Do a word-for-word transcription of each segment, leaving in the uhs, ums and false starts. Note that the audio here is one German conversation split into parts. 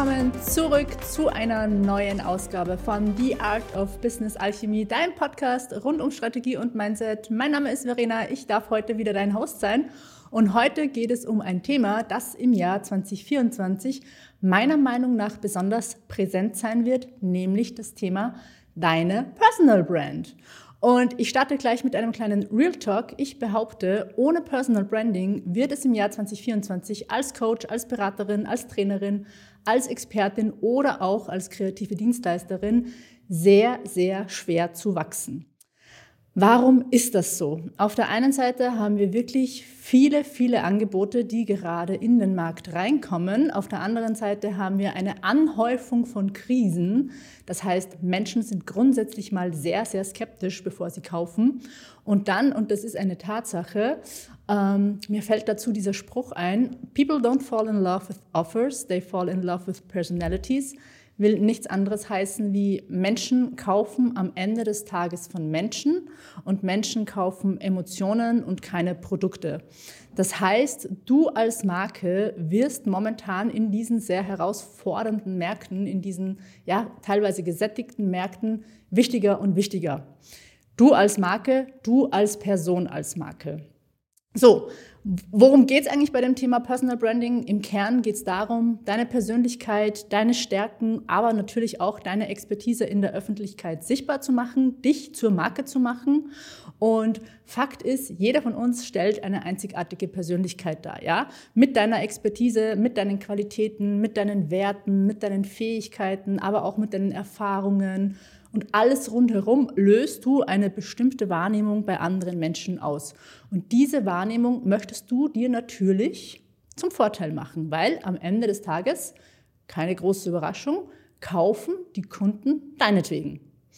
willkommen zurück zu einer neuen Ausgabe von The Art of Business Alchemy, dein Podcast rund um Strategie und Mindset. Mein Name ist Verena, ich darf heute wieder dein Host sein und heute geht es um ein Thema, das im Jahr zwanzig vierundzwanzig meiner Meinung nach besonders präsent sein wird, nämlich das Thema deine Personal Brand. Und ich starte gleich mit einem kleinen Real Talk. Ich behaupte, ohne Personal Branding wird es im Jahr zwanzig vierundzwanzig als Coach, als Beraterin, als Trainerin, als Expertin oder auch als kreative Dienstleisterin sehr, sehr schwer zu wachsen. Warum ist das so? Auf der einen Seite haben wir wirklich viele, viele Angebote, die gerade in den Markt reinkommen. Auf der anderen Seite haben wir eine Anhäufung von Krisen. Das heißt, Menschen sind grundsätzlich mal sehr, sehr skeptisch, bevor sie kaufen. Und dann, und das ist eine Tatsache, ähm, mir fällt dazu dieser Spruch ein, People don't fall in love with offers, they fall in love with personalities. Will nichts anderes heißen wie Menschen kaufen am Ende des Tages von Menschen und Menschen kaufen Emotionen und keine Produkte. Das heißt, du als Marke wirst momentan in diesen sehr herausfordernden Märkten, in diesen ja teilweise gesättigten Märkten wichtiger und wichtiger. Du als Marke, du als Person als Marke. So, worum geht es eigentlich bei dem Thema Personal Branding? Im Kern geht es darum, deine Persönlichkeit, deine Stärken, aber natürlich auch deine Expertise in der Öffentlichkeit sichtbar zu machen, dich zur Marke zu machen. Und Fakt ist, jeder von uns stellt eine einzigartige Persönlichkeit dar, ja? Mit deiner Expertise, mit deinen Qualitäten, mit deinen Werten, mit deinen Fähigkeiten, aber auch mit deinen Erfahrungen. Und alles rundherum löst du eine bestimmte Wahrnehmung bei anderen Menschen aus. Und diese Wahrnehmung möchtest du dir natürlich zum Vorteil machen, weil am Ende des Tages, keine große Überraschung, kaufen die Kunden deinetwegen.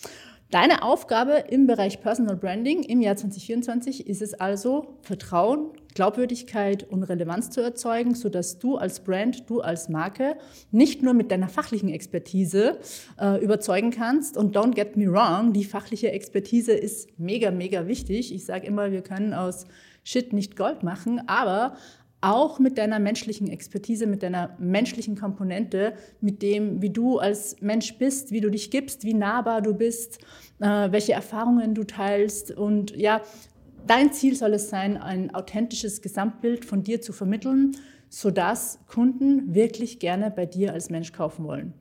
Deine Aufgabe im Bereich Personal Branding im Jahr zwanzig vierundzwanzig ist es also, Vertrauen, Glaubwürdigkeit und Relevanz zu erzeugen, sodass du als Brand, du als Marke nicht nur mit deiner fachlichen Expertise äh, überzeugen kannst. Und don't get me wrong, die fachliche Expertise ist mega, mega wichtig. Ich sage immer, wir können aus Shit nicht Gold machen, aber auch mit deiner menschlichen Expertise, mit deiner menschlichen Komponente, mit dem, wie du als Mensch bist, wie du dich gibst, wie nahbar du bist, äh, welche Erfahrungen du teilst. Und ja, dein Ziel soll es sein, ein authentisches Gesamtbild von dir zu vermitteln, sodass Kunden wirklich gerne bei dir als Mensch kaufen wollen.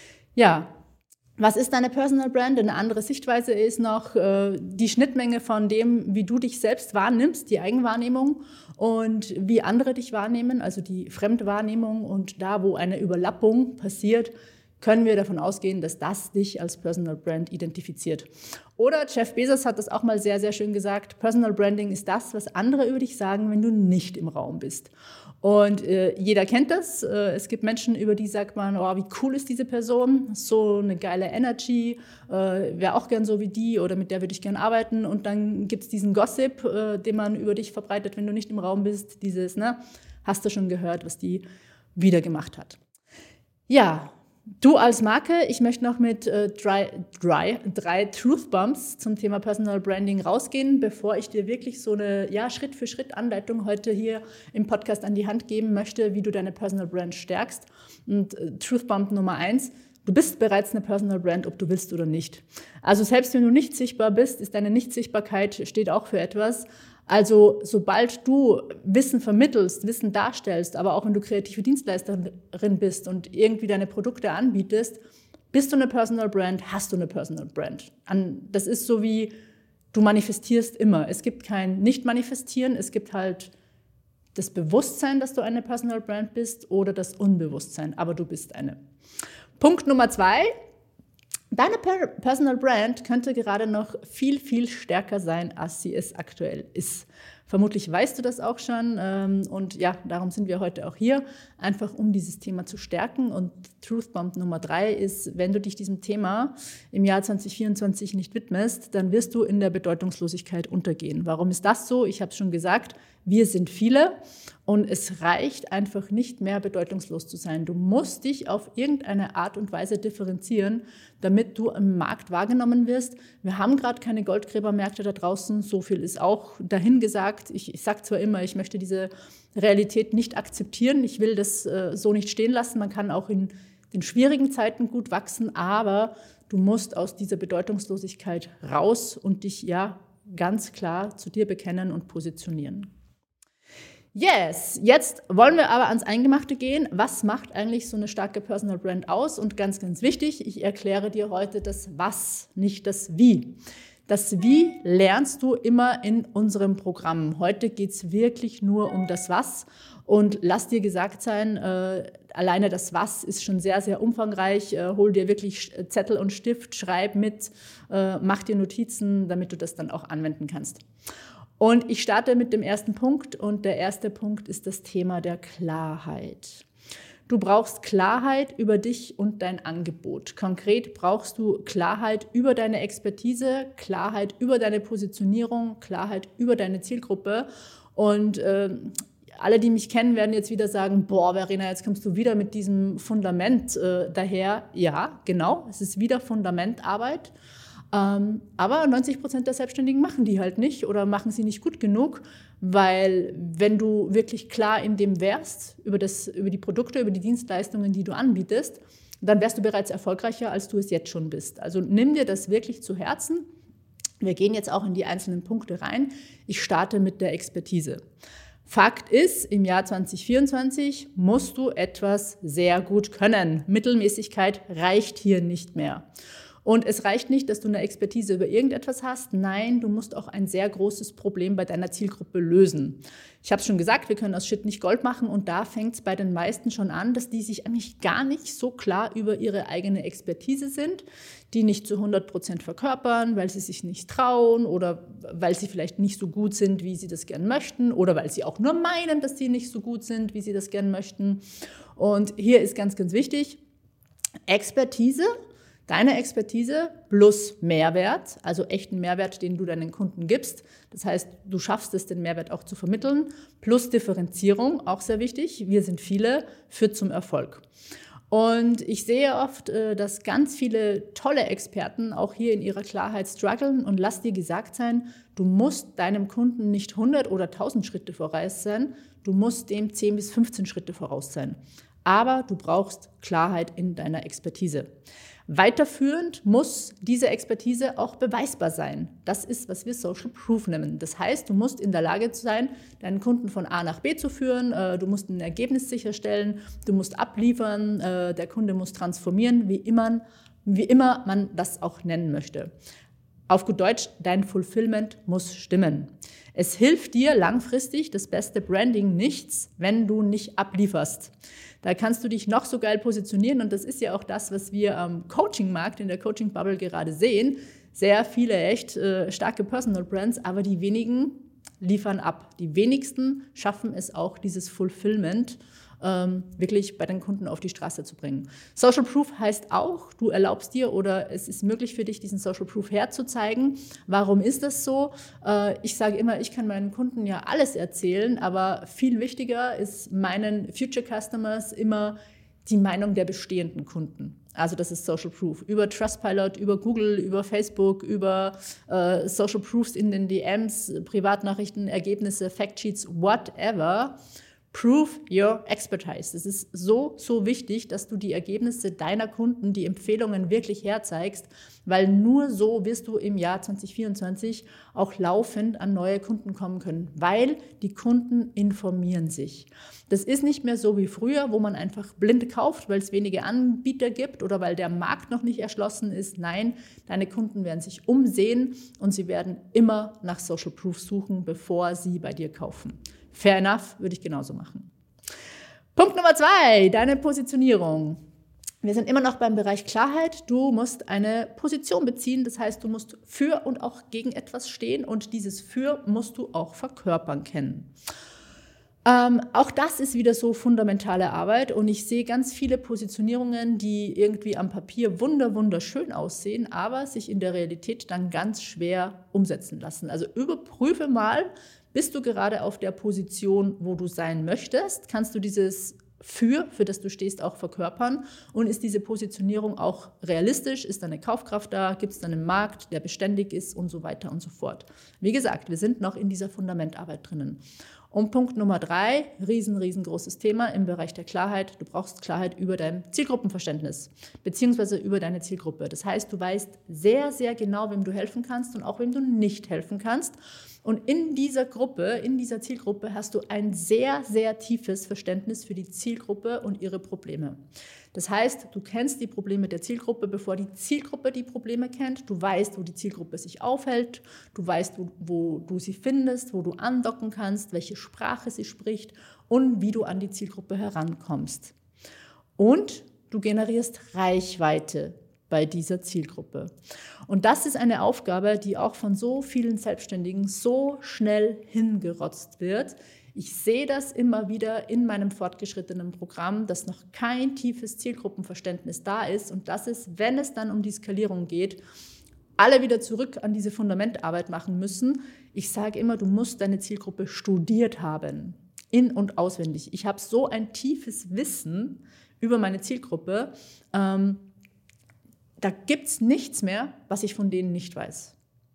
Ja, was ist deine Personal Brand? Eine andere Sichtweise ist noch äh, die Schnittmenge von dem, wie du dich selbst wahrnimmst, die Eigenwahrnehmung und wie andere dich wahrnehmen, also die Fremdwahrnehmung. Und da, wo eine Überlappung passiert, können wir davon ausgehen, dass das dich als Personal Brand identifiziert. Oder Jeff Bezos hat das auch mal sehr, sehr schön gesagt, Personal Branding ist das, was andere über dich sagen, wenn du nicht im Raum bist. Und äh, jeder kennt das. Äh, es gibt Menschen, über die sagt man, oh, wie cool ist diese Person, so eine geile Energy, äh, wäre auch gern so wie die oder mit der würde ich gern arbeiten. Und dann gibt es diesen Gossip, äh, den man über dich verbreitet, wenn du nicht im Raum bist. Dieses, ne, hast du schon gehört, was die wieder gemacht hat. Ja, du als Marke, ich möchte noch mit äh, drei, drei, drei Truth Bombs zum Thema Personal Branding rausgehen, bevor ich dir wirklich so eine ja, Schritt-für-Schritt-Anleitung heute hier im Podcast an die Hand geben möchte, wie du deine Personal Brand stärkst. Und äh, Truth Bomb Nummer eins, du bist bereits eine Personal Brand, ob du willst oder nicht. Also selbst wenn du nicht sichtbar bist, ist deine Nichtsichtbarkeit, steht auch für etwas. Also sobald du Wissen vermittelst, Wissen darstellst, aber auch wenn du kreative Dienstleisterin bist und irgendwie deine Produkte anbietest, bist du eine Personal Brand, hast du eine Personal Brand. Das ist so wie, du manifestierst immer. Es gibt kein Nicht-Manifestieren, es gibt halt das Bewusstsein, dass du eine Personal Brand bist oder das Unbewusstsein, aber du bist eine. Punkt Nummer zwei. Deine Personal Brand könnte gerade noch viel, viel stärker sein, als sie es aktuell ist. Vermutlich weißt du das auch schon und ja, darum sind wir heute auch hier, einfach um dieses Thema zu stärken. Und Truth Bomb Nummer drei ist, wenn du dich diesem Thema im Jahr zwanzig vierundzwanzig nicht widmest, dann wirst du in der Bedeutungslosigkeit untergehen. Warum ist das so? Ich habe es schon gesagt, wir sind viele und es reicht einfach nicht mehr, bedeutungslos zu sein. Du musst dich auf irgendeine Art und Weise differenzieren, damit du im Markt wahrgenommen wirst. Wir haben gerade keine Goldgräbermärkte da draußen, so viel ist auch dahingesagt. Ich, ich sage zwar immer, ich möchte diese Realität nicht akzeptieren, ich will das äh, so nicht stehen lassen. Man kann auch in in schwierigen Zeiten gut wachsen, aber du musst aus dieser Bedeutungslosigkeit raus und dich ja ganz klar zu dir bekennen und positionieren. Yes, jetzt wollen wir aber ans Eingemachte gehen. Was macht eigentlich so eine starke Personal Brand aus? Und ganz, ganz wichtig, ich erkläre dir heute das Was, nicht das Wie. Das Wie lernst du immer in unserem Programm. Heute geht es wirklich nur um das Was. Und lass dir gesagt sein, äh, alleine das Was ist schon sehr, sehr umfangreich. Äh, hol dir wirklich Zettel und Stift, schreib mit, äh, mach dir Notizen, damit du das dann auch anwenden kannst. Und ich starte mit dem ersten Punkt und der erste Punkt ist das Thema der Klarheit. Du brauchst Klarheit über dich und dein Angebot. Konkret brauchst du Klarheit über deine Expertise, Klarheit über deine Positionierung, Klarheit über deine Zielgruppe. Und äh, alle, die mich kennen, werden jetzt wieder sagen, boah, Verena, jetzt kommst du wieder mit diesem Fundament äh, daher. Ja, genau, es ist wieder Fundamentarbeit. Ähm, aber neunzig Prozent der Selbstständigen machen die halt nicht oder machen sie nicht gut genug, weil wenn du wirklich klar in dem wärst, über, das, über die Produkte, über die Dienstleistungen, die du anbietest, dann wärst du bereits erfolgreicher, als du es jetzt schon bist. Also nimm dir das wirklich zu Herzen. Wir gehen jetzt auch in die einzelnen Punkte rein. Ich starte mit der Expertise. Fakt ist, im Jahr zwanzig vierundzwanzig musst du etwas sehr gut können. Mittelmäßigkeit reicht hier nicht mehr. Und es reicht nicht, dass du eine Expertise über irgendetwas hast. Nein, du musst auch ein sehr großes Problem bei deiner Zielgruppe lösen. Ich habe es schon gesagt, wir können aus Shit nicht Gold machen. Und da fängt es bei den meisten schon an, dass die sich eigentlich gar nicht so klar über ihre eigene Expertise sind, die nicht zu hundert Prozent verkörpern, weil sie sich nicht trauen oder weil sie vielleicht nicht so gut sind, wie sie das gern möchten oder weil sie auch nur meinen, dass sie nicht so gut sind, wie sie das gern möchten. Und hier ist ganz, ganz wichtig, Expertise. Deine Expertise plus Mehrwert, also echten Mehrwert, den du deinen Kunden gibst. Das heißt, du schaffst es, den Mehrwert auch zu vermitteln. Plus Differenzierung, auch sehr wichtig. Wir sind viele, führt zum Erfolg. Und ich sehe oft, dass ganz viele tolle Experten auch hier in ihrer Klarheit strugglen. Und lass dir gesagt sein, du musst deinem Kunden nicht hundert oder tausend Schritte voraus sein. Du musst dem zehn bis fünfzehn Schritte voraus sein. Aber du brauchst Klarheit in deiner Expertise. Weiterführend muss diese Expertise auch beweisbar sein. Das ist, was wir Social Proof nennen. Das heißt, du musst in der Lage sein, deinen Kunden von A nach B zu führen. Du musst ein Ergebnis sicherstellen, du musst abliefern, der Kunde muss transformieren, wie immer, wie immer man das auch nennen möchte. Auf gut Deutsch, dein Fulfillment muss stimmen. Es hilft dir langfristig das beste Branding nichts, wenn du nicht ablieferst. Da kannst du dich noch so geil positionieren und das ist ja auch das, was wir am Coaching-Markt, in der Coaching-Bubble gerade sehen. Sehr viele echt äh, starke Personal Brands, aber die wenigen liefern ab. Die wenigsten schaffen es auch, dieses Fulfillment ähm, wirklich bei den Kunden auf die Straße zu bringen. Social Proof heißt auch, du erlaubst dir oder es ist möglich für dich, diesen Social Proof herzuzeigen. Warum ist das so? Äh, ich sage immer, ich kann meinen Kunden ja alles erzählen, aber viel wichtiger ist meinen Future Customers immer die Meinung der bestehenden Kunden. Also das ist Social Proof. Über Trustpilot, über Google, über Facebook, über äh, Social Proofs in den D Ms, Privatnachrichten, Ergebnisse, Factsheets, whatever. Prove your expertise. Das ist so, so wichtig, dass du die Ergebnisse deiner Kunden, die Empfehlungen wirklich herzeigst, weil nur so wirst du im Jahr zwanzig vierundzwanzig auch laufend an neue Kunden kommen können, weil die Kunden informieren sich. Das ist nicht mehr so wie früher, wo man einfach blind kauft, weil es wenige Anbieter gibt oder weil der Markt noch nicht erschlossen ist. Nein, deine Kunden werden sich umsehen und sie werden immer nach Social Proof suchen, bevor sie bei dir kaufen. Fair enough, würde ich genauso machen. Punkt Nummer zwei, deine Positionierung. Wir sind immer noch beim Bereich Klarheit. Du musst eine Position beziehen, das heißt, du musst für und auch gegen etwas stehen und dieses Für musst du auch verkörpern können. Ähm, auch das ist wieder so fundamentale Arbeit und ich sehe ganz viele Positionierungen, die irgendwie am Papier wunder, wunderschön aussehen, aber sich in der Realität dann ganz schwer umsetzen lassen. Also überprüfe mal, bist du gerade auf der Position, wo du sein möchtest? Kannst du dieses Für, für das du stehst, auch verkörpern? Und ist diese Positionierung auch realistisch? Ist da eine Kaufkraft da? Gibt es da einen Markt, der beständig ist und so weiter und so fort? Wie gesagt, wir sind noch in dieser Fundamentarbeit drinnen. Und Punkt Nummer drei, riesen, riesengroßes Thema im Bereich der Klarheit. Du brauchst Klarheit über dein Zielgruppenverständnis beziehungsweise über deine Zielgruppe. Das heißt, du weißt sehr, sehr genau, wem du helfen kannst und auch wem du nicht helfen kannst. Und in dieser Gruppe, in dieser Zielgruppe hast du ein sehr, sehr tiefes Verständnis für die Zielgruppe und ihre Probleme. Das heißt, du kennst die Probleme der Zielgruppe, bevor die Zielgruppe die Probleme kennt. Du weißt, wo die Zielgruppe sich aufhält. Du weißt, wo, wo du sie findest, wo du andocken kannst, welche Sprache sie spricht und wie du an die Zielgruppe herankommst. Und du generierst Reichweite bei dieser Zielgruppe. Und das ist eine Aufgabe, die auch von so vielen Selbstständigen so schnell hingerotzt wird. Ich sehe das immer wieder in meinem fortgeschrittenen Programm, dass noch kein tiefes Zielgruppenverständnis da ist. Und das ist, wenn es dann um die Skalierung geht, alle wieder zurück an diese Fundamentarbeit machen müssen. Ich sage immer, du musst deine Zielgruppe studiert haben, in- und auswendig. Ich habe so ein tiefes Wissen über meine Zielgruppe, ähm, da gibt es nichts mehr, was ich von denen nicht weiß.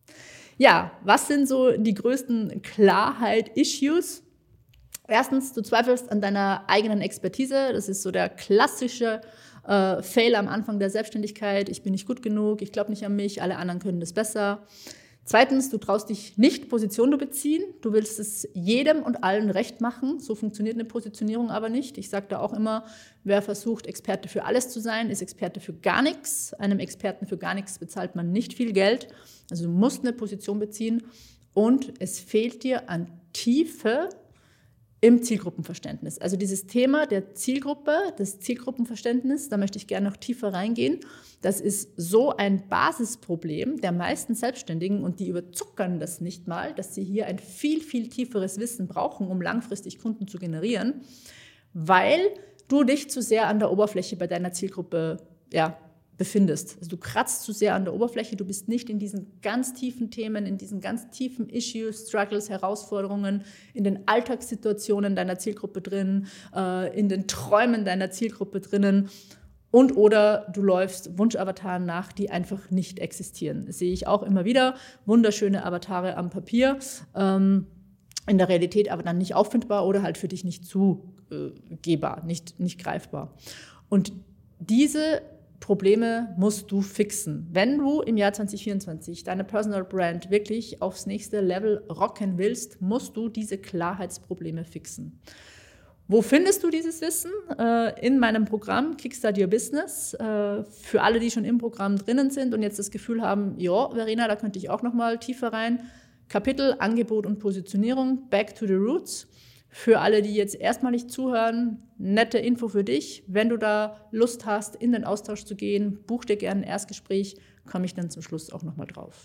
Ja, was sind so die größten Klarheit-Issues? Erstens, du zweifelst an deiner eigenen Expertise. Das ist so der klassische äh, Fail am Anfang der Selbstständigkeit. Ich bin nicht gut genug, ich glaube nicht an mich, alle anderen können das besser. Zweitens, du traust dich nicht, Position zu beziehen. Du willst es jedem und allen recht machen. So funktioniert eine Positionierung aber nicht. Ich sage da auch immer, wer versucht, Experte für alles zu sein, ist Experte für gar nichts. Einem Experten für gar nichts bezahlt man nicht viel Geld. Also du musst eine Position beziehen. Und es fehlt dir an Tiefe im Zielgruppenverständnis. Also dieses Thema der Zielgruppe, das Zielgruppenverständnis, da möchte ich gerne noch tiefer reingehen. Das ist so ein Basisproblem der meisten Selbstständigen und die überzuckern das nicht mal, dass sie hier ein viel, viel tieferes Wissen brauchen, um langfristig Kunden zu generieren, weil du dich zu sehr an der Oberfläche bei deiner Zielgruppe ja, befindest. Also du kratzt zu sehr an der Oberfläche, du bist nicht in diesen ganz tiefen Themen, in diesen ganz tiefen Issues, Struggles, Herausforderungen, in den Alltagssituationen deiner Zielgruppe drin, äh, in den Träumen deiner Zielgruppe drinnen und oder du läufst Wunschavataren nach, die einfach nicht existieren. Das sehe ich auch immer wieder, wunderschöne Avatare am Papier, ähm, in der Realität aber dann nicht auffindbar oder halt für dich nicht zugehbar, nicht, nicht greifbar. Und diese Probleme musst du fixen. Wenn du im Jahr zwanzig vierundzwanzig deine Personal Brand wirklich aufs nächste Level rocken willst, musst du diese Klarheitsprobleme fixen. Wo findest du dieses Wissen? In meinem Programm Kickstart Your Business. Für alle, die schon im Programm drinnen sind und jetzt das Gefühl haben, ja, Verena, da könnte ich auch noch mal tiefer rein. Kapitel Angebot und Positionierung, Back to the Roots. Für alle, die jetzt erstmalig zuhören, nette Info für dich. Wenn du da Lust hast, in den Austausch zu gehen, buch dir gerne ein Erstgespräch, komme ich dann zum Schluss auch nochmal drauf.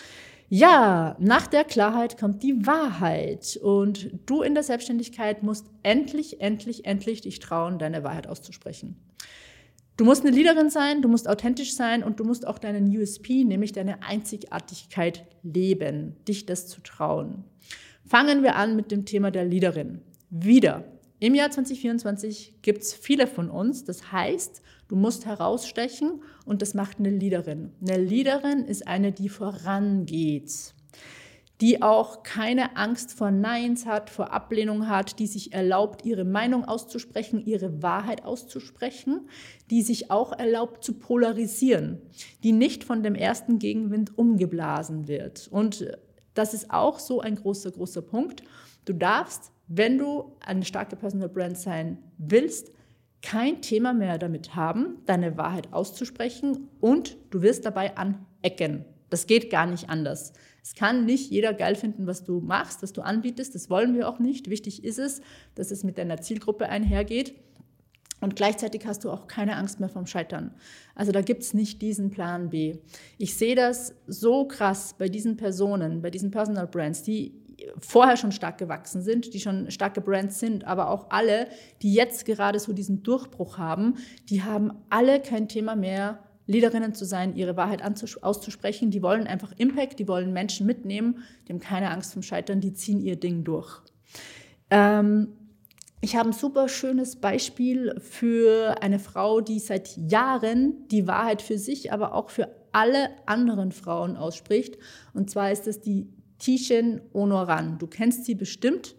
Ja, nach der Klarheit kommt die Wahrheit. Und du in der Selbstständigkeit musst endlich, endlich, endlich dich trauen, deine Wahrheit auszusprechen. Du musst eine Leaderin sein, du musst authentisch sein und du musst auch deinen U S P, nämlich deine Einzigartigkeit leben, dich das zu trauen. Fangen wir an mit dem Thema der Leaderin. Wieder, im Jahr zwanzig vierundzwanzig gibt es viele von uns. Das heißt, du musst herausstechen und das macht eine Leaderin. Eine Leaderin ist eine, die vorangeht, die auch keine Angst vor Neins hat, vor Ablehnung hat, die sich erlaubt, ihre Meinung auszusprechen, ihre Wahrheit auszusprechen, die sich auch erlaubt zu polarisieren, die nicht von dem ersten Gegenwind umgeblasen wird. Und das ist auch so ein großer, großer Punkt. Du darfst, wenn du eine starke Personal Brand sein willst, kein Thema mehr damit haben, deine Wahrheit auszusprechen und du wirst dabei anecken. Das geht gar nicht anders. Es kann nicht jeder geil finden, was du machst, was du anbietest. Das wollen wir auch nicht. Wichtig ist es, dass es mit deiner Zielgruppe einhergeht. Und gleichzeitig hast du auch keine Angst mehr vom Scheitern. Also da gibt es nicht diesen Plan B. Ich sehe das so krass bei diesen Personen, bei diesen Personal Brands, die vorher schon stark gewachsen sind, die schon starke Brands sind, aber auch alle, die jetzt gerade so diesen Durchbruch haben, die haben alle kein Thema mehr, Leaderinnen zu sein, ihre Wahrheit auszusprechen. Die wollen einfach Impact, die wollen Menschen mitnehmen, die haben keine Angst vom Scheitern, die ziehen ihr Ding durch. Ähm, Ich habe ein super schönes Beispiel für eine Frau, die seit Jahren die Wahrheit für sich, aber auch für alle anderen Frauen ausspricht. Und zwar ist es die Tishin Onoran. Du kennst sie bestimmt.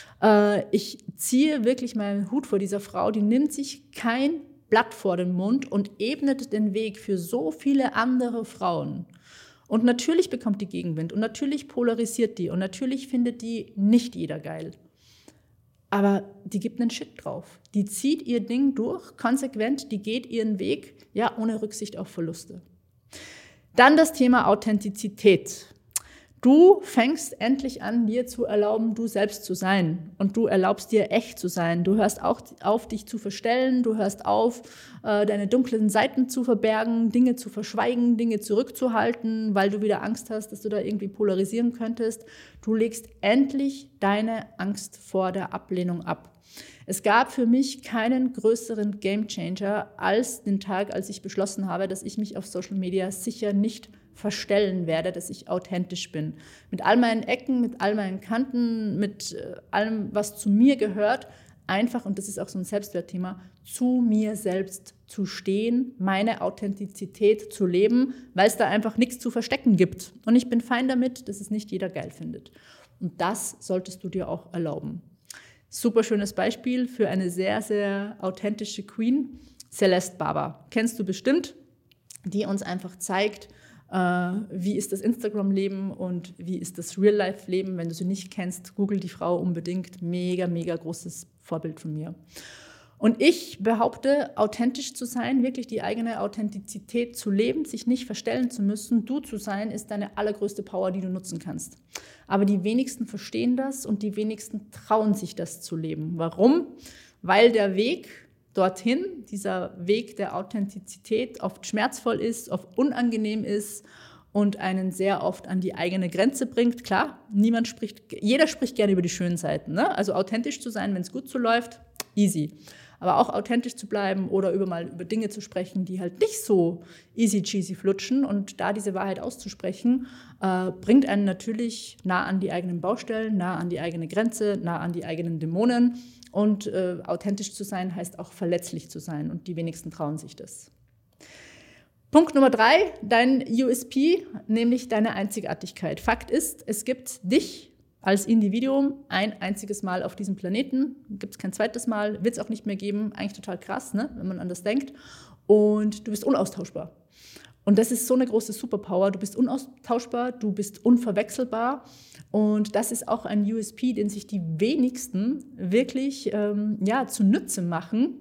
Ich ziehe wirklich meinen Hut vor dieser Frau. Die nimmt sich kein Blatt vor den Mund und ebnet den Weg für so viele andere Frauen. Und natürlich bekommt die Gegenwind und natürlich polarisiert die und natürlich findet die nicht jeder geil. Aber die gibt einen Shit drauf. Die zieht ihr Ding durch, konsequent, die geht ihren Weg, ja, ohne Rücksicht auf Verluste. Dann das Thema Authentizität. Du fängst endlich an, dir zu erlauben, du selbst zu sein. Und du erlaubst dir, echt zu sein. Du hörst auch auf, dich zu verstellen. Du hörst auf, deine dunklen Seiten zu verbergen, Dinge zu verschweigen, Dinge zurückzuhalten, weil du wieder Angst hast, dass du da irgendwie polarisieren könntest. Du legst endlich deine Angst vor der Ablehnung ab. Es gab für mich keinen größeren Gamechanger als den Tag, als ich beschlossen habe, dass ich mich auf Social Media sicher nicht verstellen werde, dass ich authentisch bin. Mit all meinen Ecken, mit all meinen Kanten, mit allem, was zu mir gehört, einfach, und das ist auch so ein Selbstwertthema, zu mir selbst zu stehen, meine Authentizität zu leben, weil es da einfach nichts zu verstecken gibt. Und ich bin fein damit, dass es nicht jeder geil findet. Und das solltest du dir auch erlauben. Super schönes Beispiel für eine sehr, sehr authentische Queen, Celeste Barber. Kennst du bestimmt, die uns einfach zeigt, äh, wie ist das Instagram-Leben und wie ist das Real-Life-Leben. Wenn du sie nicht kennst, google die Frau unbedingt. Mega, mega großes Vorbild von mir. Und ich behaupte, authentisch zu sein, wirklich die eigene Authentizität zu leben, sich nicht verstellen zu müssen, du zu sein, ist deine allergrößte Power, die du nutzen kannst. Aber die wenigsten verstehen das und die wenigsten trauen sich, das zu leben. Warum? Weil der Weg dorthin, dieser Weg der Authentizität, oft schmerzvoll ist, oft unangenehm ist und einen sehr oft an die eigene Grenze bringt. Klar, niemand spricht, jeder spricht gerne über die schönen Seiten, ne? Also authentisch zu sein, wenn es gut so läuft, easy. Aber auch authentisch zu bleiben oder über mal über Dinge zu sprechen, die halt nicht so easy cheesy flutschen und da diese Wahrheit auszusprechen, äh, bringt einen natürlich nah an die eigenen Baustellen, nah an die eigene Grenze, nah an die eigenen Dämonen. Und äh, authentisch zu sein heißt auch verletzlich zu sein und die wenigsten trauen sich das. Punkt Nummer drei, dein U S P, nämlich deine Einzigartigkeit. Fakt ist, es gibt dich als Individuum ein einziges Mal auf diesem Planeten, gibt es kein zweites Mal, wird es auch nicht mehr geben, eigentlich total krass, ne, wenn man anders denkt. Und du bist unaustauschbar. Und das ist so eine große Superpower, du bist unaustauschbar, du bist unverwechselbar. Und das ist auch ein U S P, den sich die wenigsten wirklich ähm, ja, zunutze machen.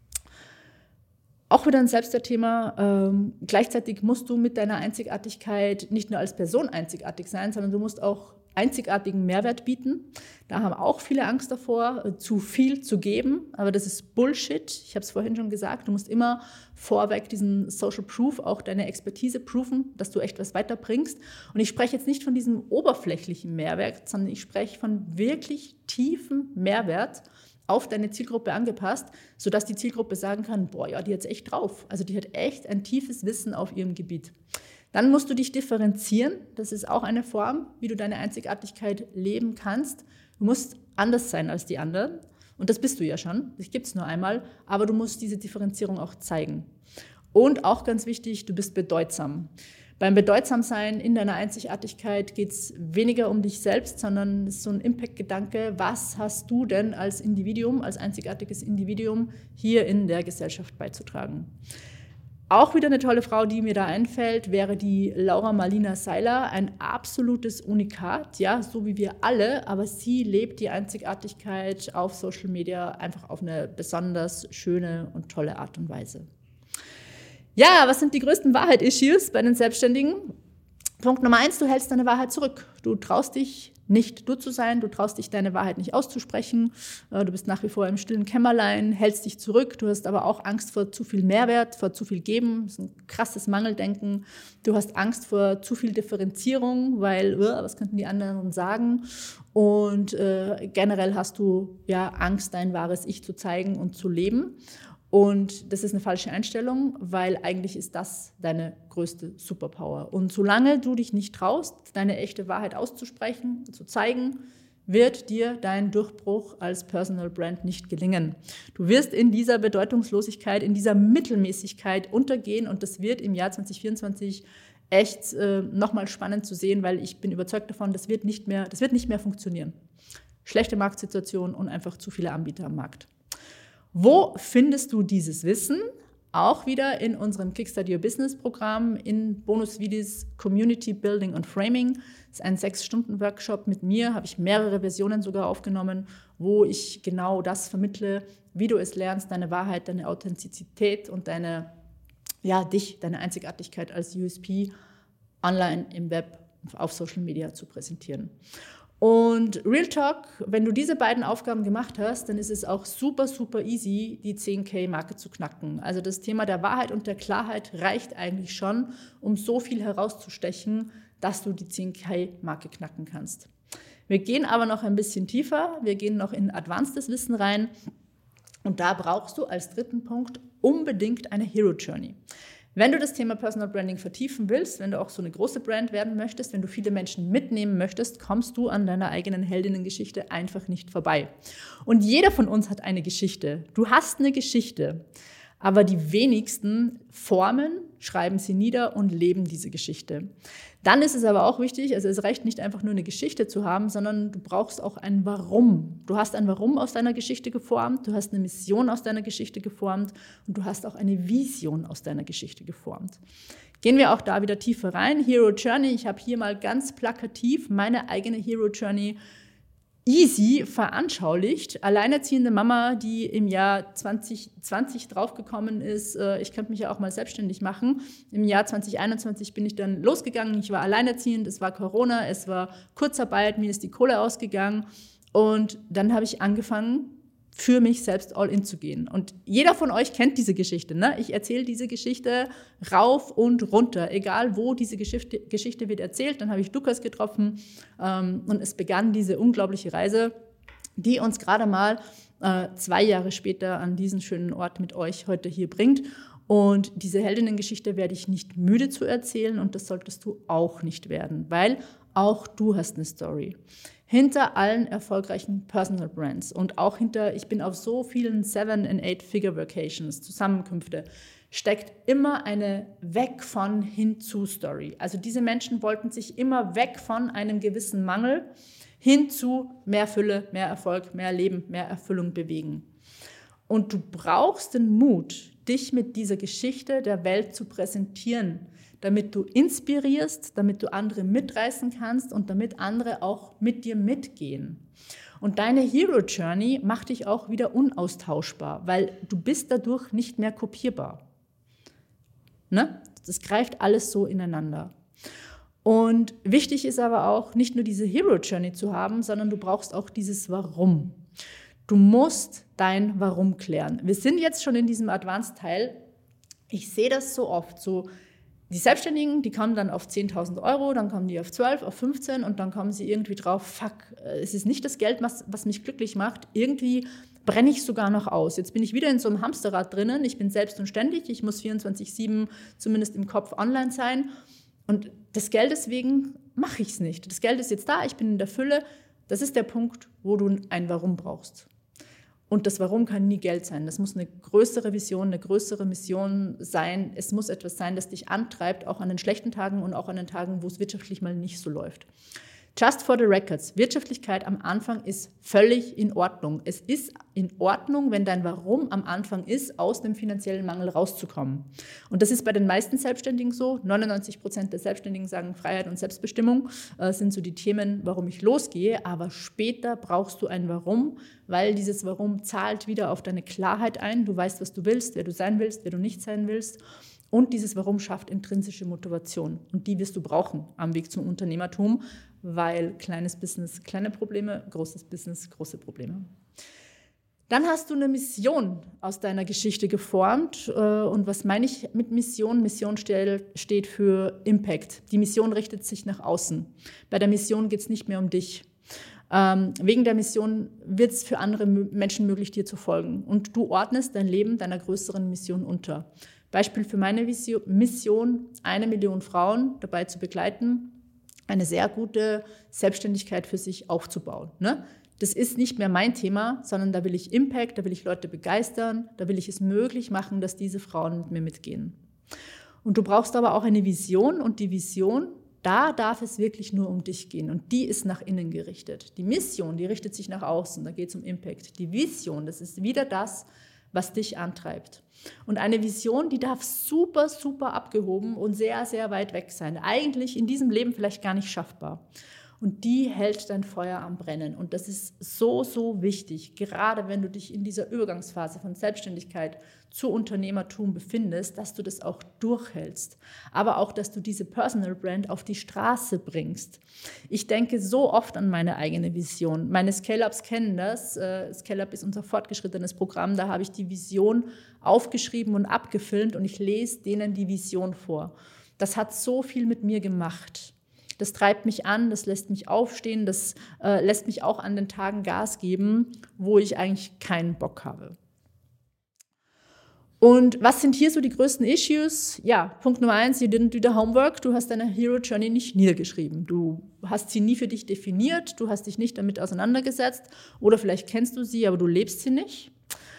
Auch wieder ein Selbstwertthema. Ähm, gleichzeitig musst du mit deiner Einzigartigkeit nicht nur als Person einzigartig sein, sondern du musst auch einzigartigen Mehrwert bieten. Da haben auch viele Angst davor, zu viel zu geben, aber das ist Bullshit. Ich habe es vorhin schon gesagt, du musst immer vorweg diesen Social Proof, auch deine Expertise proofen, dass du echt was weiterbringst. Und ich spreche jetzt nicht von diesem oberflächlichen Mehrwert, sondern ich spreche von wirklich tiefem Mehrwert auf deine Zielgruppe angepasst, sodass die Zielgruppe sagen kann, boah, ja, die hat es echt drauf. Also die hat echt ein tiefes Wissen auf ihrem Gebiet. Dann musst du dich differenzieren. Das ist auch eine Form, wie du deine Einzigartigkeit leben kannst. Du musst anders sein als die anderen. Und das bist du ja schon. Das gibt es nur einmal. Aber du musst diese Differenzierung auch zeigen. Und auch ganz wichtig, du bist bedeutsam. Beim Bedeutsamsein in deiner Einzigartigkeit geht es weniger um dich selbst, sondern es ist so ein Impact-Gedanke. Was hast du denn als Individuum, als einzigartiges Individuum hier in der Gesellschaft beizutragen? Auch wieder eine tolle Frau, die mir da einfällt, wäre die Laura Marlina Seiler, ein absolutes Unikat, ja, so wie wir alle, aber sie lebt die Einzigartigkeit auf Social Media einfach auf eine besonders schöne und tolle Art und Weise. Ja, was sind die größten Wahrheit-Issues bei den Selbstständigen? Punkt Nummer eins, du hältst deine Wahrheit zurück. Du traust dich nicht du zu sein, du traust dich deine Wahrheit nicht auszusprechen, du bist nach wie vor im stillen Kämmerlein, hältst dich zurück, du hast aber auch Angst vor zu viel Mehrwert, vor zu viel Geben, das ist ein krasses Mangeldenken, du hast Angst vor zu viel Differenzierung, weil, uh, was könnten die anderen sagen, und äh, generell hast du ja Angst, dein wahres Ich zu zeigen und zu leben. Und das ist eine falsche Einstellung, weil eigentlich ist das deine größte Superpower. Und solange du dich nicht traust, deine echte Wahrheit auszusprechen, zu zeigen, wird dir dein Durchbruch als Personal Brand nicht gelingen. Du wirst in dieser Bedeutungslosigkeit, in dieser Mittelmäßigkeit untergehen und das wird im Jahr zwanzig vierundzwanzig echt äh, nochmal spannend zu sehen, weil ich bin überzeugt davon, das wird nicht mehr, das wird nicht mehr funktionieren. Schlechte Marktsituation und einfach zu viele Anbieter am Markt. Wo findest du dieses Wissen? Auch wieder in unserem Kickstart Your Business Programm in Bonusvideos Community Building und Framing. Das ist ein sechs Stunden Workshop mit mir, habe ich mehrere Versionen sogar aufgenommen, wo ich genau das vermittle, wie du es lernst, deine Wahrheit, deine Authentizität und deine, ja, dich, deine Einzigartigkeit als U S P online im Web, auf Social Media zu präsentieren. Und Real Talk, wenn du diese beiden Aufgaben gemacht hast, dann ist es auch super, super easy, die zehn K Marke zu knacken. Also das Thema der Wahrheit und der Klarheit reicht eigentlich schon, um so viel herauszustechen, dass du die zehn K Marke knacken kannst. Wir gehen aber noch ein bisschen tiefer, wir gehen noch in advancedes Wissen rein und da brauchst du als dritten Punkt unbedingt eine Hero Journey. Wenn du das Thema Personal Branding vertiefen willst, wenn du auch so eine große Brand werden möchtest, wenn du viele Menschen mitnehmen möchtest, kommst du an deiner eigenen Heldinnengeschichte einfach nicht vorbei. Und jeder von uns hat eine Geschichte. Du hast eine Geschichte, aber die wenigsten formen, schreiben sie nieder und leben diese Geschichte. Dann ist es aber auch wichtig, also es reicht nicht einfach nur eine Geschichte zu haben, sondern du brauchst auch ein Warum. Du hast ein Warum aus deiner Geschichte geformt, du hast eine Mission aus deiner Geschichte geformt und du hast auch eine Vision aus deiner Geschichte geformt. Gehen wir auch da wieder tiefer rein. Hero Journey, ich habe hier mal ganz plakativ meine eigene Hero Journey easy veranschaulicht. Alleinerziehende Mama, die im Jahr zwanzig zwanzig draufgekommen ist, ich könnte mich ja auch mal selbstständig machen. Im Jahr zwanzig einundzwanzig bin ich dann losgegangen. Ich war alleinerziehend, es war Corona, es war Kurzarbeit, mir ist die Kohle ausgegangen. Und dann habe ich angefangen, für mich selbst all in zu gehen. Und jeder von euch kennt diese Geschichte, ne? Ich erzähle diese Geschichte rauf und runter, egal wo diese Geschichte, Geschichte wird erzählt. Dann habe ich Lukas getroffen ähm, und es begann diese unglaubliche Reise, die uns gerade mal äh, zwei Jahre später an diesen schönen Ort mit euch heute hier bringt. Und diese Heldinnengeschichte werde ich nicht müde zu erzählen und das solltest du auch nicht werden, weil auch du hast eine Story. Hinter allen erfolgreichen Personal Brands und auch hinter, ich bin auf so vielen Seven- and Eight-Figure-Vacations, Zusammenkünfte, steckt immer eine Weg von hin zu Story. Also diese Menschen wollten sich immer weg von einem gewissen Mangel hin zu mehr Fülle, mehr Erfolg, mehr Leben, mehr Erfüllung bewegen. Und du brauchst den Mut, dich mit dieser Geschichte der Welt zu präsentieren, damit du inspirierst, damit du andere mitreißen kannst und damit andere auch mit dir mitgehen. Und deine Hero Journey macht dich auch wieder unaustauschbar, weil du bist dadurch nicht mehr kopierbar. Ne? Das greift alles so ineinander. Und wichtig ist aber auch, nicht nur diese Hero Journey zu haben, sondern du brauchst auch dieses Warum. Du musst dein Warum klären. Wir sind jetzt schon in diesem Advanced-Teil. Ich sehe das so oft, so die Selbstständigen, die kommen dann auf zehntausend Euro, dann kommen die auf zwölf, auf fünfzehn und dann kommen sie irgendwie drauf, fuck, es ist nicht das Geld, was, was mich glücklich macht, irgendwie brenne ich sogar noch aus. Jetzt bin ich wieder in so einem Hamsterrad drinnen, ich bin selbst und ständig, ich muss vierundzwanzig sieben zumindest im Kopf online sein und des Geldes wegen mache ich es nicht. Das Geld ist jetzt da, ich bin in der Fülle, das ist der Punkt, wo du ein Warum brauchst. Und das Warum kann nie Geld sein. Das muss eine größere Vision, eine größere Mission sein. Es muss etwas sein, das dich antreibt, auch an den schlechten Tagen und auch an den Tagen, wo es wirtschaftlich mal nicht so läuft. Just for the records, Wirtschaftlichkeit am Anfang ist völlig in Ordnung. Es ist in Ordnung, wenn dein Warum am Anfang ist, aus dem finanziellen Mangel rauszukommen. Und das ist bei den meisten Selbstständigen so. neunundneunzig Prozent der Selbstständigen sagen, Freiheit und Selbstbestimmung äh, sind so die Themen, warum ich losgehe. Aber später brauchst du ein Warum, weil dieses Warum zahlt wieder auf deine Klarheit ein. Du weißt, was du willst, wer du sein willst, wer du nicht sein willst. Und dieses Warum schafft intrinsische Motivation. Und die wirst du brauchen am Weg zum Unternehmertum, weil kleines Business, kleine Probleme, großes Business, große Probleme. Dann hast du eine Mission aus deiner Geschichte geformt. Und was meine ich mit Mission? Mission steht für Impact. Die Mission richtet sich nach außen. Bei der Mission geht es nicht mehr um dich. Wegen der Mission wird es für andere Menschen möglich, dir zu folgen. Und du ordnest dein Leben deiner größeren Mission unter. Beispiel für meine Mission, eine Million Frauen dabei zu begleiten, eine sehr gute Selbstständigkeit für sich aufzubauen. Ne? Das ist nicht mehr mein Thema, sondern da will ich Impact, da will ich Leute begeistern, da will ich es möglich machen, dass diese Frauen mit mir mitgehen. Und du brauchst aber auch eine Vision und die Vision, da darf es wirklich nur um dich gehen und die ist nach innen gerichtet. Die Mission, die richtet sich nach außen, da geht es um Impact. Die Vision, das ist wieder das, was dich antreibt. Und eine Vision, die darf super, super abgehoben und sehr, sehr weit weg sein. Eigentlich in diesem Leben vielleicht gar nicht schaffbar. Und die hält dein Feuer am Brennen. Und das ist so, so wichtig, gerade wenn du dich in dieser Übergangsphase von Selbstständigkeit zu Unternehmertum befindest, dass du das auch durchhältst. Aber auch, dass du diese Personal Brand auf die Straße bringst. Ich denke so oft an meine eigene Vision. Meine Scale-Ups kennen das. Scale-Up ist unser fortgeschrittenes Programm. Da habe ich die Vision aufgeschrieben und abgefilmt und ich lese denen die Vision vor. Das hat so viel mit mir gemacht. Das treibt mich an, das lässt mich aufstehen, das äh, lässt mich auch an den Tagen Gas geben, wo ich eigentlich keinen Bock habe. Und was sind hier so die größten Issues? Ja, Punkt Nummer eins, you didn't do the homework. Du hast deine Hero Journey nicht niedergeschrieben. Du hast sie nie für dich definiert, du hast dich nicht damit auseinandergesetzt oder vielleicht kennst du sie, aber du lebst sie nicht.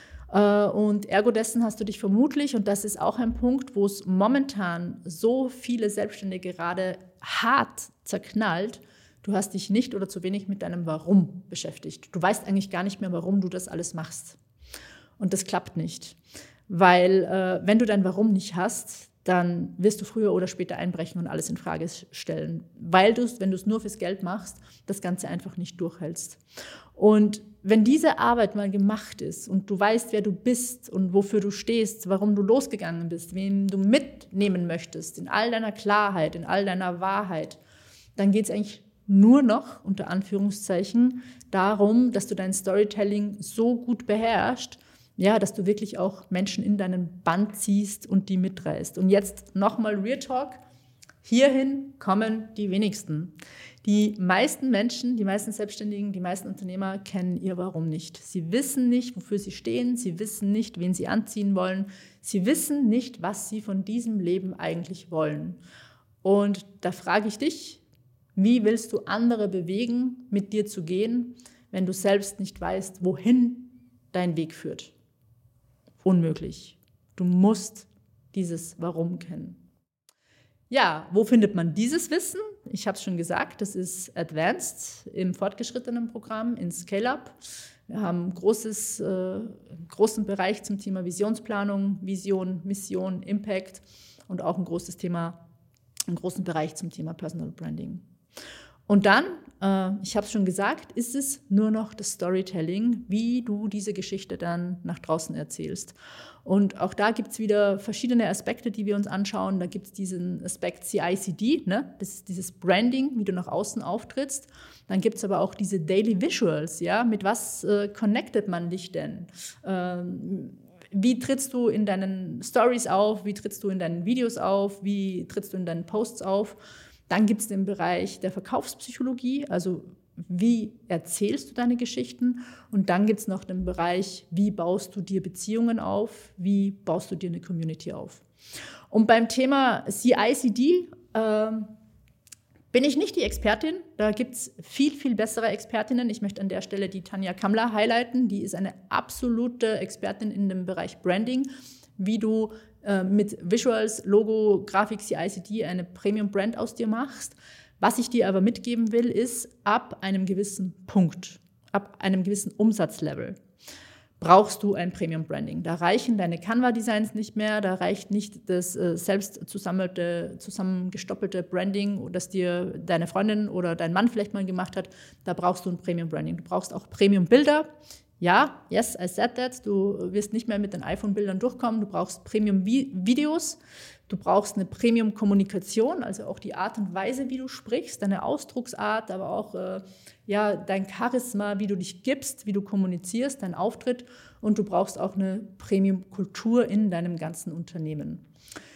Und ergo dessen hast du dich vermutlich, und das ist auch ein Punkt, wo es momentan so viele Selbstständige gerade hart zerknallt, du hast dich nicht oder zu wenig mit deinem Warum beschäftigt. Du weißt eigentlich gar nicht mehr, warum du das alles machst. Und das klappt nicht, weil äh, wenn du dein Warum nicht hast, dann wirst du früher oder später einbrechen und alles in Frage stellen, weil du, wenn du es nur fürs Geld machst, das Ganze einfach nicht durchhältst. Und wenn diese Arbeit mal gemacht ist und du weißt, wer du bist und wofür du stehst, warum du losgegangen bist, wen du mitnehmen möchtest, in all deiner Klarheit, in all deiner Wahrheit, dann geht es eigentlich nur noch, unter Anführungszeichen, darum, dass du dein Storytelling so gut beherrschst, ja, dass du wirklich auch Menschen in deinen Band ziehst und die mitreißt. Und jetzt nochmal Real Talk. Hierhin kommen die wenigsten. Die meisten Menschen, die meisten Selbstständigen, die meisten Unternehmer kennen ihr Warum nicht. Sie wissen nicht, wofür sie stehen. Sie wissen nicht, wen sie anziehen wollen. Sie wissen nicht, was sie von diesem Leben eigentlich wollen. Und da frage ich dich, wie willst du andere bewegen, mit dir zu gehen, wenn du selbst nicht weißt, wohin dein Weg führt? Unmöglich. Du musst dieses Warum kennen. Ja, wo findet man dieses Wissen? Ich habe es schon gesagt, das ist Advanced im fortgeschrittenen Programm, in Scale-Up. Wir haben einen großes, äh, großen Bereich zum Thema Visionsplanung, Vision, Mission, Impact und auch ein großes Thema, einen großen Bereich zum Thema Personal Branding. Und dann, äh, ich habe es schon gesagt, ist es nur noch das Storytelling, wie du diese Geschichte dann nach draußen erzählst. Und auch da gibt es wieder verschiedene Aspekte, die wir uns anschauen. Da gibt es diesen Aspekt C I C D, ne? Das ist dieses Branding, wie du nach außen auftrittst. Dann gibt es aber auch diese Daily Visuals, ja? Mit was äh, connectet man dich denn? Ähm, Wie trittst du in deinen Stories auf? Wie trittst du in deinen Videos auf? Wie trittst du in deinen Posts auf? Dann gibt es den Bereich der Verkaufspsychologie, also wie erzählst du deine Geschichten? Und dann gibt es noch den Bereich, wie baust du dir Beziehungen auf? Wie baust du dir eine Community auf? Und beim Thema C I C D äh, bin ich nicht die Expertin. Da gibt es viel, viel bessere Expertinnen. Ich möchte an der Stelle die Tanja Kammler highlighten. Die ist eine absolute Expertin in dem Bereich Branding, wie du äh, mit Visuals, Logo, Grafik, C I C D eine Premium-Brand aus dir machst. Was ich dir aber mitgeben will, ist, ab einem gewissen Punkt, ab einem gewissen Umsatzlevel, brauchst du ein Premium-Branding. Da reichen deine Canva-Designs nicht mehr, da reicht nicht das äh, selbst zusammengestoppelte Branding, das dir deine Freundin oder dein Mann vielleicht mal gemacht hat. Da brauchst du ein Premium-Branding. Du brauchst auch Premium-Bilder. Ja, yes, I said that. Du wirst nicht mehr mit den iPhone-Bildern durchkommen. Du brauchst Premium-Videos. Du brauchst eine Premium-Kommunikation, also auch die Art und Weise, wie du sprichst, deine Ausdrucksart, aber auch äh, ja, dein Charisma, wie du dich gibst, wie du kommunizierst, dein Auftritt. Und du brauchst auch eine Premium-Kultur in deinem ganzen Unternehmen.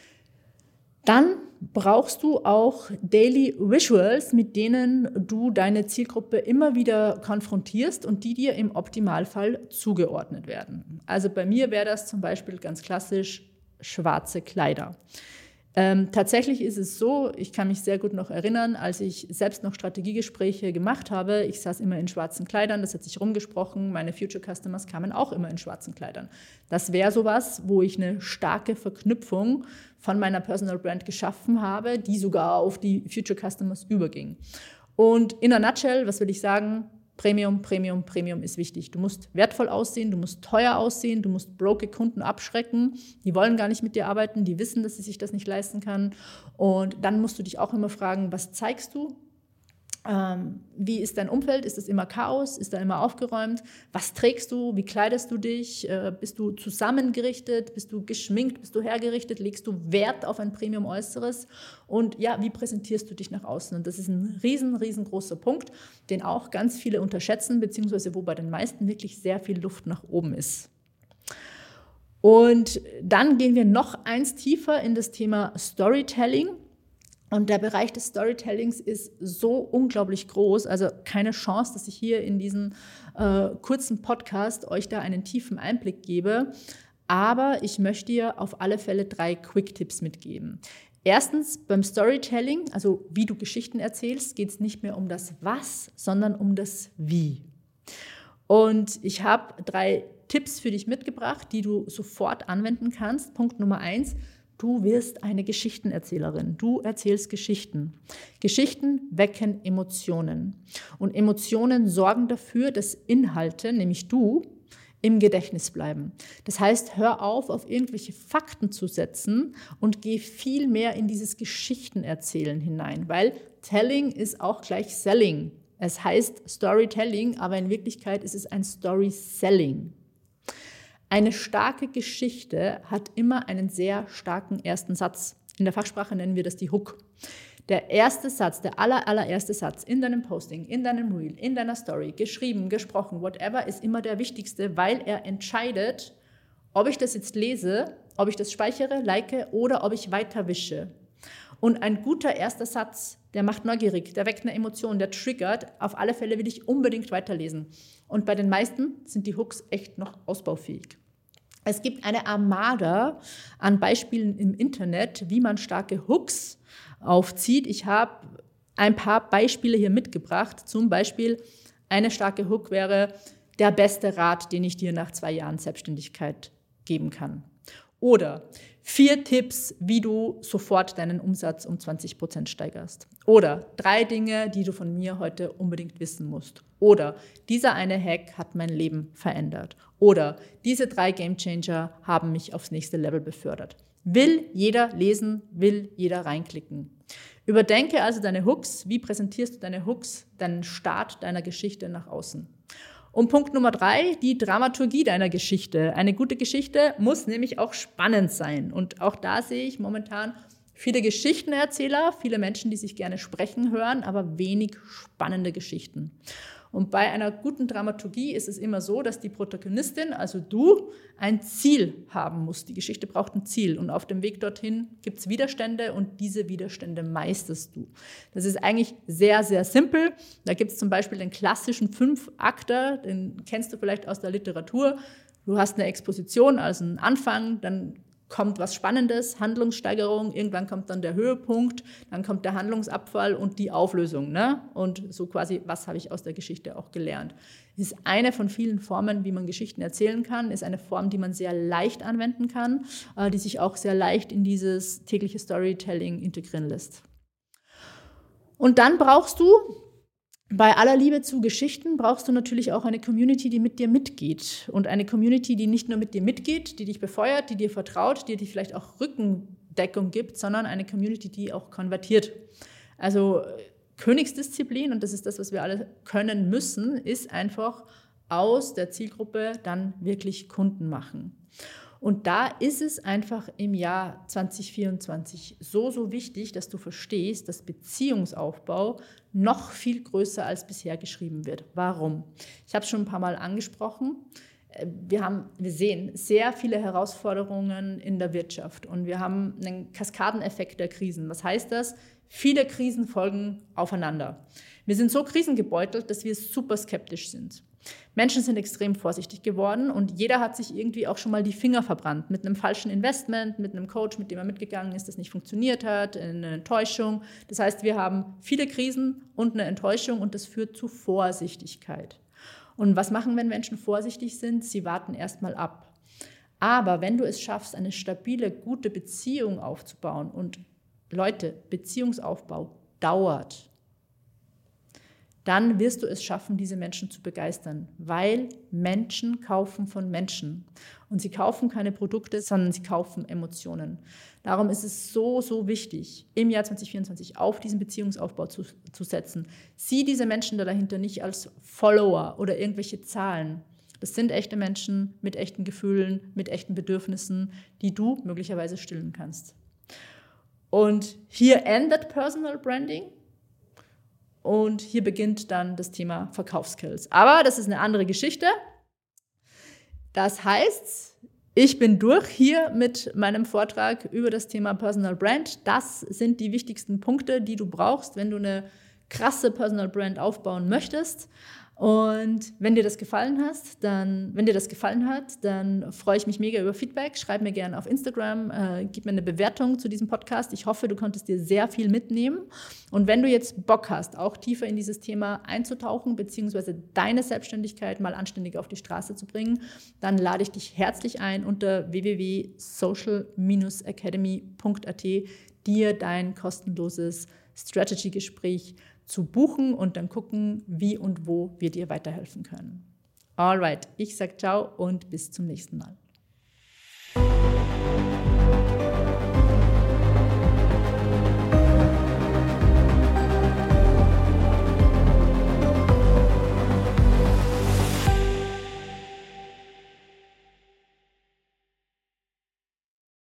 Dann brauchst du auch Daily Visuals, mit denen du deine Zielgruppe immer wieder konfrontierst und die dir im Optimalfall zugeordnet werden. Also bei mir wäre das zum Beispiel ganz klassisch schwarze Kleider. Ähm, tatsächlich ist es so, ich kann mich sehr gut noch erinnern, als ich selbst noch Strategiegespräche gemacht habe, ich saß immer in schwarzen Kleidern, das hat sich rumgesprochen, meine Future Customers kamen auch immer in schwarzen Kleidern. Das wäre sowas, wo ich eine starke Verknüpfung von meiner Personal Brand geschaffen habe, die sogar auf die Future Customers überging. Und in a nutshell, was will ich sagen? Premium, Premium, Premium ist wichtig. Du musst wertvoll aussehen, du musst teuer aussehen, du musst broke Kunden abschrecken. Die wollen gar nicht mit dir arbeiten, die wissen, dass sie sich das nicht leisten kann. Und dann musst du dich auch immer fragen, was zeigst du? Ähm, wie ist dein Umfeld? Ist es immer Chaos? Ist da immer aufgeräumt? Was trägst du? Wie kleidest du dich? Äh, bist du zusammengerichtet? Bist du geschminkt? Bist du hergerichtet? Legst du Wert auf ein Premium-Äußeres? Und ja, wie präsentierst du dich nach außen? Und das ist ein riesen, riesengroßer Punkt, den auch ganz viele unterschätzen, beziehungsweise wo bei den meisten wirklich sehr viel Luft nach oben ist. Und dann gehen wir noch eins tiefer in das Thema Storytelling. Und der Bereich des Storytellings ist so unglaublich groß, also keine Chance, dass ich hier in diesem äh, kurzen Podcast euch da einen tiefen Einblick gebe. Aber ich möchte dir auf alle Fälle drei Quick-Tipps mitgeben. Erstens, beim Storytelling, also wie du Geschichten erzählst, geht es nicht mehr um das Was, sondern um das Wie. Und ich habe drei Tipps für dich mitgebracht, die du sofort anwenden kannst. Punkt Nummer eins. Du wirst eine Geschichtenerzählerin. Du erzählst Geschichten. Geschichten wecken Emotionen. Und Emotionen sorgen dafür, dass Inhalte, nämlich du, im Gedächtnis bleiben. Das heißt, hör auf, auf irgendwelche Fakten zu setzen und geh viel mehr in dieses Geschichtenerzählen hinein, weil Telling ist auch gleich Selling. Es heißt Storytelling, aber in Wirklichkeit ist es ein Story-Selling. Eine starke Geschichte hat immer einen sehr starken ersten Satz. In der Fachsprache nennen wir das die Hook. Der erste Satz, der aller, allererste Satz in deinem Posting, in deinem Reel, in deiner Story, geschrieben, gesprochen, whatever, ist immer der wichtigste, weil er entscheidet, ob ich das jetzt lese, ob ich das speichere, like oder ob ich weiterwische. Und ein guter erster Satz, der macht neugierig, der weckt eine Emotion, der triggert. Auf alle Fälle will ich unbedingt weiterlesen. Und bei den meisten sind die Hooks echt noch ausbaufähig. Es gibt eine Armada an Beispielen im Internet, wie man starke Hooks aufzieht. Ich habe ein paar Beispiele hier mitgebracht. Zum Beispiel eine starke Hook wäre der beste Rat, den ich dir nach zwei Jahren Selbstständigkeit geben kann. Oder vier Tipps, wie du sofort deinen Umsatz um zwanzig Prozent steigerst. Oder drei Dinge, die du von mir heute unbedingt wissen musst. Oder dieser eine Hack hat mein Leben verändert. Oder diese drei Gamechanger haben mich aufs nächste Level befördert. Will jeder lesen, will jeder reinklicken. Überdenke also deine Hooks. Wie präsentierst du deine Hooks, deinen Start deiner Geschichte nach außen? Und Punkt Nummer drei, die Dramaturgie deiner Geschichte. Eine gute Geschichte muss nämlich auch spannend sein. Und auch da sehe ich momentan viele Geschichtenerzähler, viele Menschen, die sich gerne sprechen hören, aber wenig spannende Geschichten. Und bei einer guten Dramaturgie ist es immer so, dass die Protagonistin, also du, ein Ziel haben muss. Die Geschichte braucht ein Ziel und auf dem Weg dorthin gibt es Widerstände und diese Widerstände meisterst du. Das ist eigentlich sehr, sehr simpel. Da gibt es zum Beispiel den klassischen Fünf-Akter, den kennst du vielleicht aus der Literatur. Du hast eine Exposition, also einen Anfang, dann kommt was Spannendes, Handlungssteigerung, irgendwann kommt dann der Höhepunkt, dann kommt der Handlungsabfall und die Auflösung. Ne? Und so quasi, was habe ich aus der Geschichte auch gelernt. Das ist eine von vielen Formen, wie man Geschichten erzählen kann, ist eine Form, die man sehr leicht anwenden kann, die sich auch sehr leicht in dieses tägliche Storytelling integrieren lässt. Und dann brauchst du, bei aller Liebe zu Geschichten, brauchst du natürlich auch eine Community, die mit dir mitgeht. Und eine Community, die nicht nur mit dir mitgeht, die dich befeuert, die dir vertraut, die dir vielleicht auch Rückendeckung gibt, sondern eine Community, die auch konvertiert. Also Königsdisziplin, und das ist das, was wir alle können müssen, ist einfach aus der Zielgruppe dann wirklich Kunden machen. Und da ist es einfach im Jahr zwanzig vierundzwanzig so, so wichtig, dass du verstehst, dass Beziehungsaufbau noch viel größer als bisher geschrieben wird. Warum? Ich habe es schon ein paar Mal angesprochen. Wir haben, wir sehen sehr viele Herausforderungen in der Wirtschaft und wir haben einen Kaskadeneffekt der Krisen. Was heißt das? Viele Krisen folgen aufeinander. Wir sind so krisengebeutelt, dass wir super skeptisch sind. Menschen sind extrem vorsichtig geworden und jeder hat sich irgendwie auch schon mal die Finger verbrannt mit einem falschen Investment, mit einem Coach, mit dem er mitgegangen ist, das nicht funktioniert hat, eine Enttäuschung. Das heißt, wir haben viele Krisen und eine Enttäuschung und das führt zu Vorsichtigkeit. Und was machen, wenn Menschen vorsichtig sind? Sie warten erstmal ab. Aber wenn du es schaffst, eine stabile, gute Beziehung aufzubauen und Leute, Beziehungsaufbau dauert, dann wirst du es schaffen, diese Menschen zu begeistern, weil Menschen kaufen von Menschen. Und sie kaufen keine Produkte, sondern sie kaufen Emotionen. Darum ist es so, so wichtig, im Jahr zwanzig vierundzwanzig auf diesen Beziehungsaufbau zu, zu setzen. Sieh diese Menschen da dahinter nicht als Follower oder irgendwelche Zahlen. Das sind echte Menschen mit echten Gefühlen, mit echten Bedürfnissen, die du möglicherweise stillen kannst. Und hier endet Personal Branding. Und hier beginnt dann das Thema Verkaufskills. Aber das ist eine andere Geschichte. Das heißt, ich bin durch hier mit meinem Vortrag über das Thema Personal Brand. Das sind die wichtigsten Punkte, die du brauchst, wenn du eine krasse Personal Brand aufbauen möchtest. Und wenn dir das gefallen hast, dann, wenn dir das gefallen hat, dann freue ich mich mega über Feedback. Schreib mir gerne auf Instagram, äh, gib mir eine Bewertung zu diesem Podcast. Ich hoffe, du konntest dir sehr viel mitnehmen. Und wenn du jetzt Bock hast, auch tiefer in dieses Thema einzutauchen, beziehungsweise deine Selbstständigkeit mal anständig auf die Straße zu bringen, dann lade ich dich herzlich ein, unter w w w punkt social academy punkt a t dir dein kostenloses Strategy-Gespräch zu buchen und dann gucken, wie und wo wir dir weiterhelfen können. Alright, ich sage ciao und bis zum nächsten Mal.